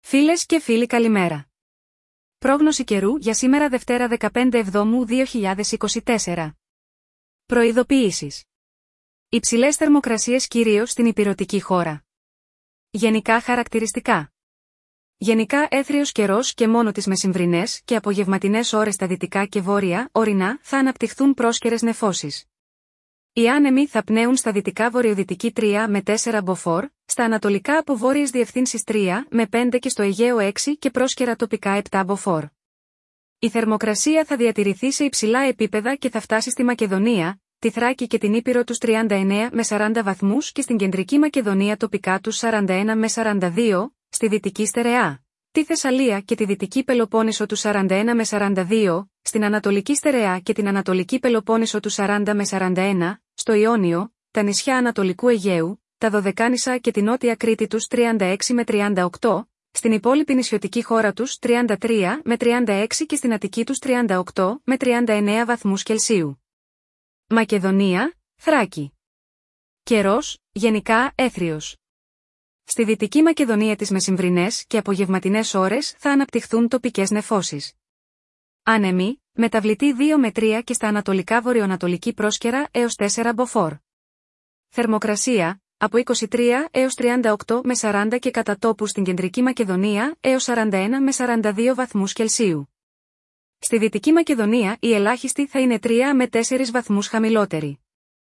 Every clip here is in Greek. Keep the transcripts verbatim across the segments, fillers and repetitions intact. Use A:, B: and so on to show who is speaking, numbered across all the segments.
A: Φίλες και φίλοι, καλημέρα. Πρόγνωση καιρού για σήμερα Δευτέρα δεκαπέντε Εβδόμου δύο χιλιάδες είκοσι τέσσερα. Προειδοποιήσεις. Υψηλές θερμοκρασίες κυρίως στην ηπειρωτική χώρα. Γενικά χαρακτηριστικά. Γενικά έθριος καιρός και μόνο τις μεσημβρινές και απογευματινές ώρες στα δυτικά και βόρεια, ορεινά, θα αναπτυχθούν πρόσκαιρες νεφώσεις. Οι άνεμοι θα πνέουν στα δυτικά βορειοδυτική τρία με τέσσερα μποφόρ, στα ανατολικά από βόρειες διευθύνσεις τρία με πέντε και στο Αιγαίο έξι και πρόσκαιρα τοπικά επτά μποφόρ. Η θερμοκρασία θα διατηρηθεί σε υψηλά επίπεδα και θα φτάσει στη Μακεδονία, τη Θράκη και την Ήπειρο τους τριάντα εννέα με σαράντα βαθμούς και στην κεντρική Μακεδονία τοπικά τους σαράντα ένα με σαράντα δύο, στη Δυτική Στερεά, τη Θεσσαλία και τη Δυτική Πελοπόννησο του σαράντα ένα με σαράντα δύο, στην Ανατολική Στερεά και την Ανατολική Πελοπόννησο του σαράντα με σαράντα ένα, στο Ιόνιο, τα νησιά Ανατολικού Αιγαίου, τα Δωδεκάνησα και την Νότια Κρήτη τους τριάντα έξι με τριάντα οκτώ, στην υπόλοιπη νησιωτική χώρα τους τριάντα τρία με τριάντα έξι και στην Αττική τους τριάντα οκτώ με τριάντα εννέα βαθμούς Κελσίου. Μακεδονία, Θράκη. Καιρός, γενικά έθριος. Στη Δυτική Μακεδονία τις μεσημβρινές και απογευματινές ώρες θα αναπτυχθούν τοπικές νεφώσεις. Άνεμοι, μεταβλητή δύο με τρία και στα ανατολικά βορειοανατολική πρόσκαιρα έως τέσσερα μποφόρ. Θερμοκρασία, από είκοσι τρία έως τριάντα οκτώ με σαράντα και κατά τόπου στην κεντρική Μακεδονία έως σαράντα ένα με σαράντα δύο βαθμούς Κελσίου. Στη Δυτική Μακεδονία η ελάχιστη θα είναι τρία με τέσσερα βαθμούς χαμηλότερη.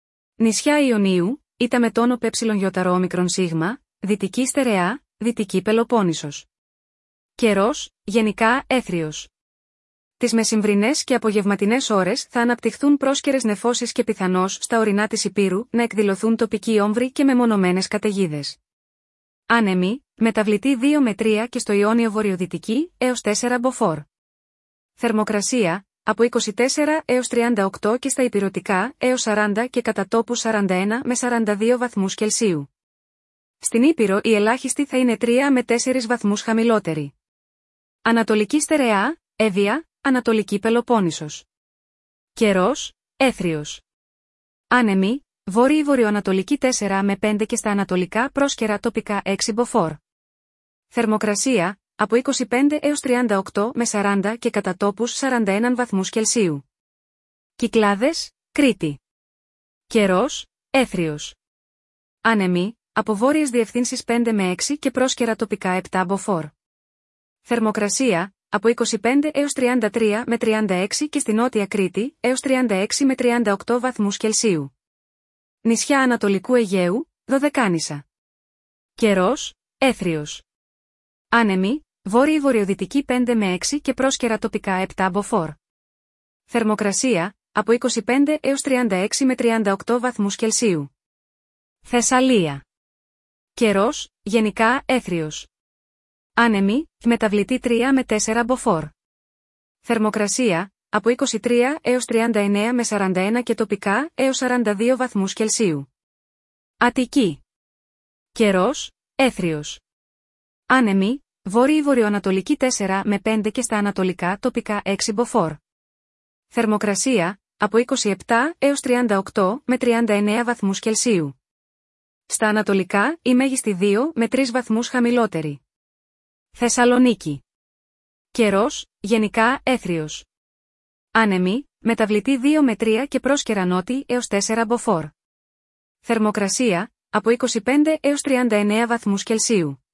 A: Νησιά Ιωνίου, ήτα με τόνο πεψιλονγιοταρό όμικρον σίγμα, Δυτική Στερεά, Δυτική Πελοπόννησος. Καιρός, γενικά έθριος. Τις μεσημβρινές και απογευματινές ώρες θα αναπτυχθούν πρόσκαιρες νεφώσεις και πιθανώς στα ορεινά της Ηπείρου να εκδηλωθούν τοπικοί όμβροι και μεμονωμένες καταιγίδες. Άνεμοι, μεταβλητή δύο με τρία και στο Ιόνιο βορειοδυτική έως τέσσερα μποφόρ. Θερμοκρασία, από είκοσι τέσσερα έως τριάντα οκτώ και στα ηπειρωτικά έως σαράντα και κατά τόπου σαράντα ένα με σαράντα δύο βαθμούς Κελσίου. Στην Ήπειρο η ελάχιστη θα είναι τρία με τέσσερα βαθμούς χαμηλότερη. Ανατολική Στερεά, Εύβοια, Ανατολική Πελοπόννησος. Καιρός, έθριος. Άνεμοι, βόρειη βορειοανατολική τέσσερα με πέντε και στα ανατολικά πρόσκαιρα τοπικά έξι μποφόρ. Θερμοκρασία, από είκοσι πέντε έως τριάντα οκτώ με σαράντα και κατά τόπους σαράντα ένα βαθμούς Κελσίου. Κυκλάδες, Κρήτη. Καιρός, έθριος. Άνεμοι, από βόρειες διευθύνσεις πέντε με έξι και πρόσκαιρα τοπικά επτά μποφόρ. Θερμοκρασία, από είκοσι πέντε έως τριάντα τρία με τριάντα έξι και στη Νότια Κρήτη έως τριάντα έξι με τριάντα οκτώ βαθμούς Κελσίου. Νησιά Ανατολικού Αιγαίου, Δωδεκάνησα. Καιρός, έθριος. Άνεμοι, βόρειη βορειοδυτική πέντε με έξι και πρόσκαιρα τοπικά επτά μποφόρ. Θερμοκρασία, από είκοσι πέντε έως τριάντα έξι με τριάντα οκτώ βαθμούς Κελσίου. Θεσσαλία. Καιρός, γενικά έθριος. Άνεμοι, μεταβλητή τρία με τέσσερα μποφόρ. Θερμοκρασία, από είκοσι τρία έως τριάντα εννέα με σαράντα ένα και τοπικά έως σαράντα δύο βαθμούς Κελσίου. Αττική. Καιρός, έθριος. Άνεμοι, βόρειη βορειοανατολική τέσσερα με πέντε και στα ανατολικά τοπικά έξι μποφόρ. Θερμοκρασία, από είκοσι επτά έως τριάντα οκτώ με τριάντα εννέα βαθμούς Κελσίου. Στα ανατολικά η μέγιστη δύο με τρεις βαθμούς χαμηλότερη. Θεσσαλονίκη. Καιρός, γενικά έθριος. Άνεμοι, μεταβλητή δύο με τρία και πρόσκαιρα νότι έως τέσσερα μποφόρ. Θερμοκρασία, από είκοσι πέντε έως τριάντα εννέα βαθμούς Κελσίου.